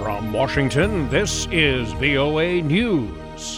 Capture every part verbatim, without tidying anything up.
From Washington, this is V O A News.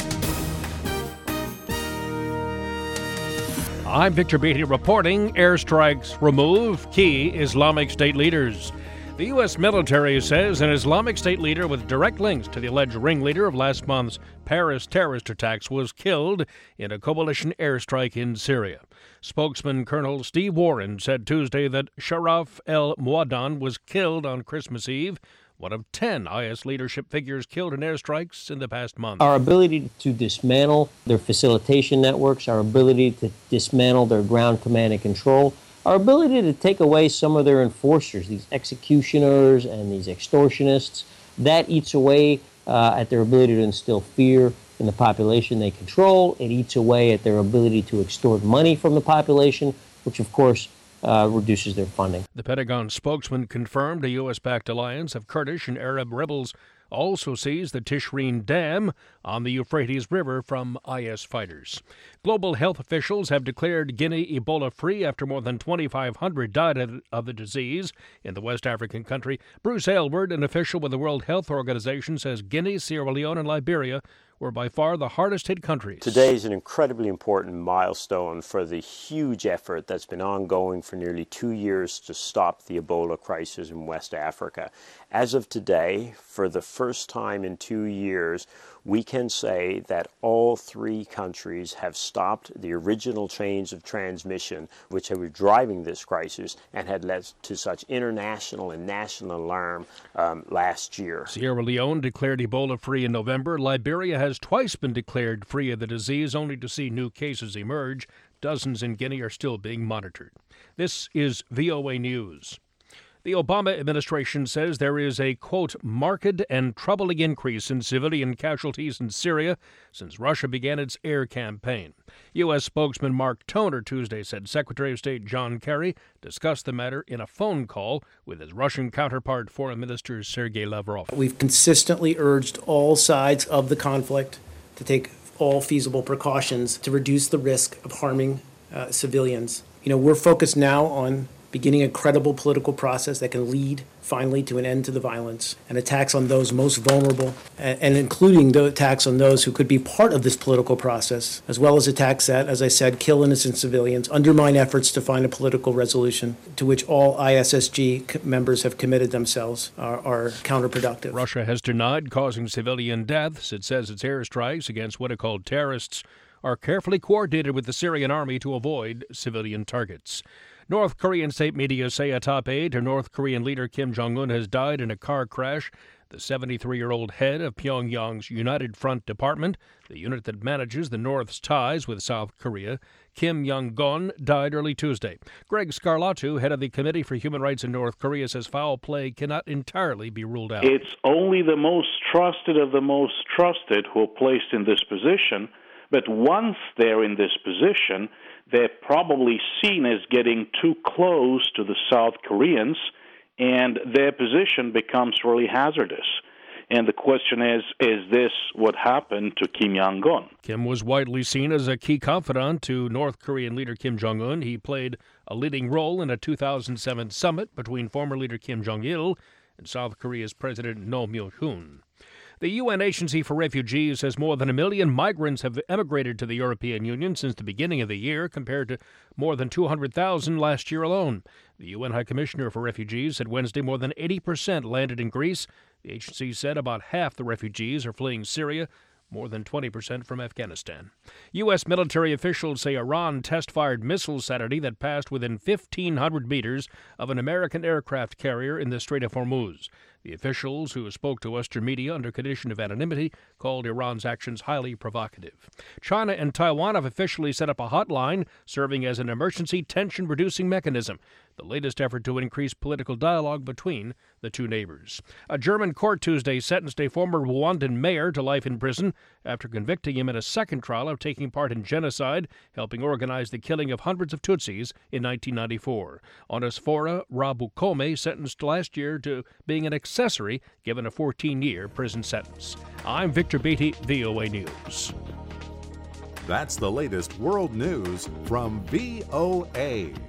I'm Victor Beatty reporting airstrikes remove key Islamic State leaders. The U S military says an Islamic State leader with direct links to the alleged ringleader of last month's Paris terrorist attacks was killed in a coalition airstrike in Syria. Spokesman Colonel Steve Warren said Tuesday that Sharaf el-Muaddan was killed on Christmas Eve, one of ten I S leadership figures killed in airstrikes in the past month. Our ability to dismantle their facilitation networks, our ability to dismantle their ground command and control, our ability to take away some of their enforcers, these executioners and these extortionists, that eats away uh, at their ability to instill fear in the population they control. It eats away at their ability to extort money from the population, which, of course, Uh, reduces their funding. The Pentagon spokesman confirmed a U S-backed alliance of Kurdish and Arab rebels also seized the Tishreen Dam on the Euphrates River from I S fighters. Global health officials have declared Guinea Ebola-free after more than twenty-five hundred died of, of the disease in the West African country. Bruce Aylward, an official with the World Health Organization, says Guinea, Sierra Leone, and Liberia were by far the hardest-hit countries. Today is an incredibly important milestone for the huge effort that's been ongoing for nearly two years to stop the Ebola crisis in West Africa. As of today, for the first time in two years, we can say that all three countries have stopped the original chains of transmission which were driving this crisis and had led to such international and national alarm um, last year. Sierra Leone declared Ebola-free in November. Liberia has twice been declared free of the disease, only to see new cases emerge. Dozens in Guinea are still being monitored. This is V O A News. The Obama administration says there is a, quote, marked and troubling increase in civilian casualties in Syria since Russia began its air campaign. U S spokesman Mark Toner Tuesday said Secretary of State John Kerry discussed the matter in a phone call with his Russian counterpart, Foreign Minister Sergei Lavrov. We've consistently urged all sides of the conflict to take all feasible precautions to reduce the risk of harming uh, civilians. You know, we're focused now on beginning a credible political process that can lead, finally, to an end to the violence and attacks on those most vulnerable, and, and including the attacks on those who could be part of this political process, as well as attacks that, as I said, kill innocent civilians, undermine efforts to find a political resolution to which all I S S G members have committed themselves, are, are counterproductive. Russia has denied causing civilian deaths. It says its airstrikes against what it called terrorists are carefully coordinated with the Syrian army to avoid civilian targets. North Korean state media say a top aide to North Korean leader Kim Jong-un has died in a car crash. The seventy-three-year-old head of Pyongyang's United Front Department, the unit that manages the North's ties with South Korea, Kim Young-gon, died early Tuesday. Greg Scarlatu, head of the Committee for Human Rights in North Korea, says foul play cannot entirely be ruled out. It's only the most trusted of the most trusted who are placed in this position, but once they're in this position, they're probably seen as getting too close to the South Koreans, and their position becomes really hazardous. And the question is, is this what happened to Kim Jong-un? Kim was widely seen as a key confidant to North Korean leader Kim Jong-un. He played a leading role in a two thousand seven summit between former leader Kim Jong-il and South Korea's President Roh Moo-hyun. The U N Agency for Refugees says more than a million migrants have emigrated to the European Union since the beginning of the year, compared to more than two hundred thousand last year alone. The U N High Commissioner for Refugees said Wednesday more than eighty percent landed in Greece. The agency said about half the refugees are fleeing Syria, more than twenty percent from Afghanistan. U S military officials say Iran test-fired missiles Saturday that passed within fifteen hundred meters of an American aircraft carrier in the Strait of Hormuz. The officials, who spoke to Western media under condition of anonymity, called Iran's actions highly provocative. China and Taiwan have officially set up a hotline serving as an emergency tension-reducing mechanism, the latest effort to increase political dialogue between the two neighbors. A German court Tuesday sentenced a former Rwandan mayor to life in prison after convicting him in a second trial of taking part in genocide, helping organize the killing of hundreds of Tutsis in nineteen ninety-four. Onesphora Rabukome, sentenced last year to being an accessory, given a fourteen-year prison sentence. I'm Victor Beatty, V O A News. That's the latest world news from V O A.